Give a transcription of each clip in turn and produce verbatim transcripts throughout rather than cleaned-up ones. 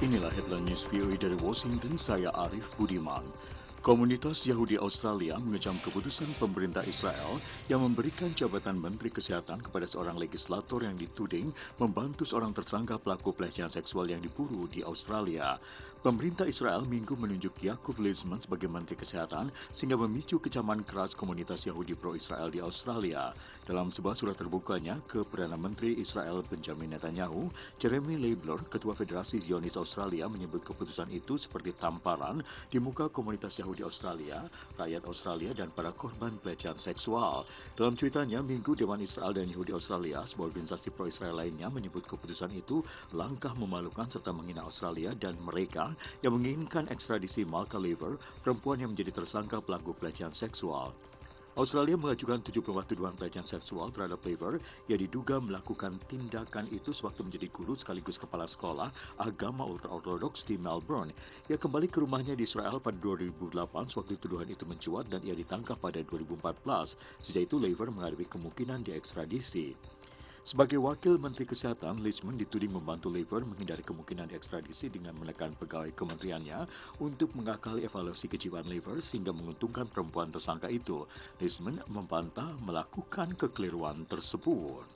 Inilah headline news V O A dari Washington, saya Arif Budiman. Komunitas Yahudi Australia mengecam keputusan pemerintah Israel yang memberikan jabatan Menteri Kesehatan kepada seorang legislator yang dituding membantu seorang tersangka pelaku pelecehan seksual yang diburu di Australia. Pemerintah Israel minggu menunjuk Yaakov Litzman sebagai Menteri Kesehatan sehingga memicu kecaman keras komunitas Yahudi pro-Israel di Australia. Dalam sebuah surat terbukanya ke Perdana Menteri Israel Benjamin Netanyahu, Jeremy Leibler, Ketua Federasi Zionis Australia, menyebut keputusan itu seperti tamparan di muka komunitas Yahudi Australia, rakyat Australia, dan para korban pelecehan seksual. Dalam cuitannya, Minggu, Dewan Israel dan Yahudi Australia, sebuah organisasi pro-Israel lainnya, menyebut keputusan itu langkah memalukan serta menghina Australia dan mereka yang menginginkan ekstradisi Malka Lever, perempuan yang menjadi tersangka pelaku pelecehan seksual. Australia mengajukan tujuh puluh empat tuduhan pelecehan seksual terhadap Lever yang diduga melakukan tindakan itu sewaktu menjadi guru sekaligus kepala sekolah agama ultra-ortodoks di Melbourne. Ia kembali ke rumahnya di Israel pada dua ribu delapan sewaktu tuduhan itu mencuat dan ia ditangkap pada dua ribu empat belas. Sejak itu Lever menghadapi kemungkinan diekstradisi. Sebagai Wakil Menteri Kesehatan, Litzman dituding membantu Lever menghindari kemungkinan diekstradisi dengan menekan pegawai kementeriannya untuk mengakali evaluasi kejiwaan Lever sehingga menguntungkan perempuan tersangka itu. Litzman membantah melakukan kekeliruan tersebut.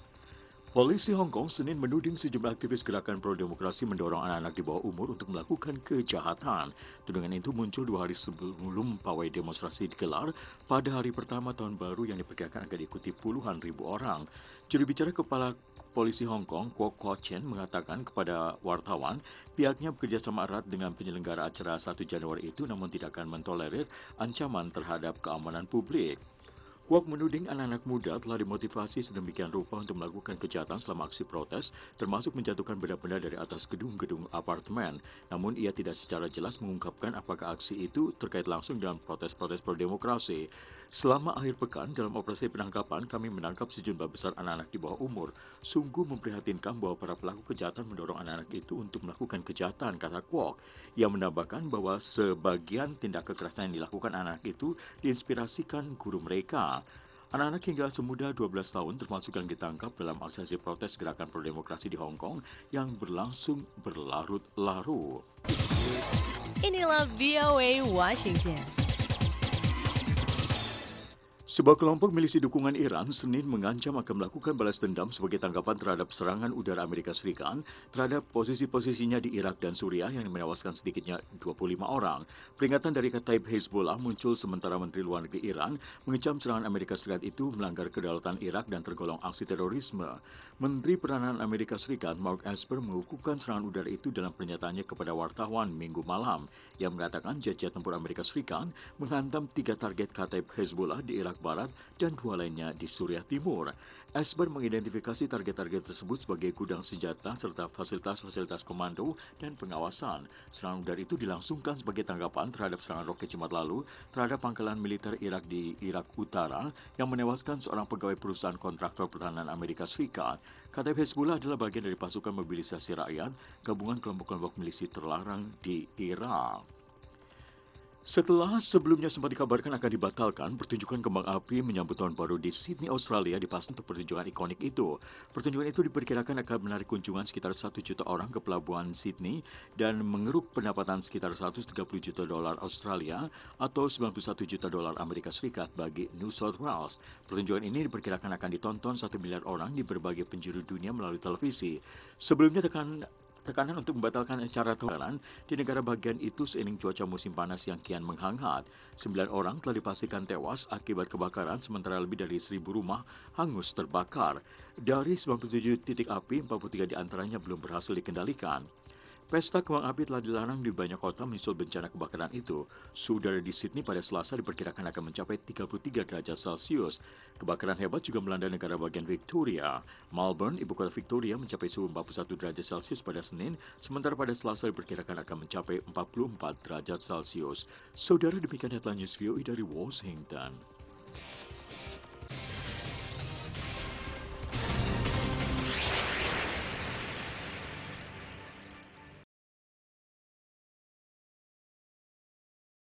Polisi Hong Kong Senin menuding sejumlah aktivis gerakan pro-demokrasi mendorong anak-anak di bawah umur untuk melakukan kejahatan. Tudingan itu muncul dua hari sebelum pawai demonstrasi digelar pada hari pertama tahun baru yang diperkirakan akan diikuti puluhan ribu orang. Juru bicara Kepala Polisi Hong Kong, Kwok Kwa Chen, mengatakan kepada wartawan pihaknya bekerjasama erat dengan penyelenggara acara satu Januari itu namun tidak akan mentolerir ancaman terhadap keamanan publik. Kwok menuding anak-anak muda telah dimotivasi sedemikian rupa untuk melakukan kejahatan selama aksi protes, termasuk menjatuhkan benda-benda dari atas gedung-gedung apartemen. Namun ia tidak secara jelas mengungkapkan apakah aksi itu terkait langsung dengan protes-protes pro-demokrasi. Selama akhir pekan, dalam operasi penangkapan, kami menangkap sejumlah besar anak-anak di bawah umur. Sungguh memprihatinkan bahwa para pelaku kejahatan mendorong anak-anak itu untuk melakukan kejahatan, kata Kwok. Ia menambahkan bahwa sebagian tindak kekerasan yang dilakukan anak itu diinspirasikan guru mereka. Anak-anak hingga semuda dua belas tahun termasuk yang ditangkap dalam aksi protes gerakan pro-demokrasi di Hong Kong yang berlangsung berlarut-larut. Inilah V O A Washington. Sebuah kelompok milisi dukungan Iran Senin mengancam akan melakukan balas dendam sebagai tanggapan terhadap serangan udara Amerika Serikat terhadap posisi-posisinya di Irak dan Suriah yang menewaskan sedikitnya dua puluh lima orang. Peringatan dari Kataib Hezbollah muncul sementara Menteri Luar Negeri Iran mengecam serangan Amerika Serikat itu melanggar kedaulatan Irak dan tergolong aksi terorisme. Menteri Pertahanan Amerika Serikat Mark Esper mengukuhkan serangan udara itu dalam pernyataannya kepada wartawan Minggu malam. Ia mengatakan jet-jet tempur Amerika Serikat menghantam tiga target Kataib Hezbollah di Irak Barat dan dua lainnya di Suriah Timur. Esper mengidentifikasi target-target tersebut sebagai gudang senjata serta fasilitas-fasilitas komando dan pengawasan. Serangan udara itu dilangsungkan sebagai tanggapan terhadap serangan roket Jumat lalu terhadap pangkalan militer Irak di Irak Utara yang menewaskan seorang pegawai perusahaan kontraktor pertahanan Amerika Serikat. Kataib Hezbollah adalah bagian dari pasukan mobilisasi rakyat, gabungan kelompok-kelompok milisi terlarang di Irak. Setelah sebelumnya sempat dikabarkan akan dibatalkan, pertunjukan kembang api menyambut tahun baru di Sydney, Australia dipasang untuk pertunjukan ikonik itu. Pertunjukan itu diperkirakan akan menarik kunjungan sekitar satu juta orang ke pelabuhan Sydney dan mengeruk pendapatan sekitar seratus tiga puluh juta dolar Australia atau sembilan puluh satu juta dolar Amerika Serikat bagi New South Wales. Pertunjukan ini diperkirakan akan ditonton satu miliar orang di berbagai penjuru dunia melalui televisi. Sebelumnya tekan Tekanan untuk membatalkan acara tahunan di negara bagian itu seiring cuaca musim panas yang kian menghangat. Sembilan orang telah dipastikan tewas akibat kebakaran, sementara lebih dari seribu rumah hangus terbakar. Dari sembilan puluh tujuh titik api, empat puluh tiga diantaranya belum berhasil dikendalikan. Pesta kembang api telah dilarang di banyak kota menyusul bencana kebakaran itu. Suhu udara di Sydney pada Selasa diperkirakan akan mencapai tiga puluh tiga derajat Celcius. Kebakaran hebat juga melanda negara bagian Victoria. Melbourne, ibu kota Victoria, mencapai suhu empat puluh satu derajat Celcius pada Senin, sementara pada Selasa diperkirakan akan mencapai empat puluh empat derajat Celcius. Saudara, demikian headline news V O A dari Washington.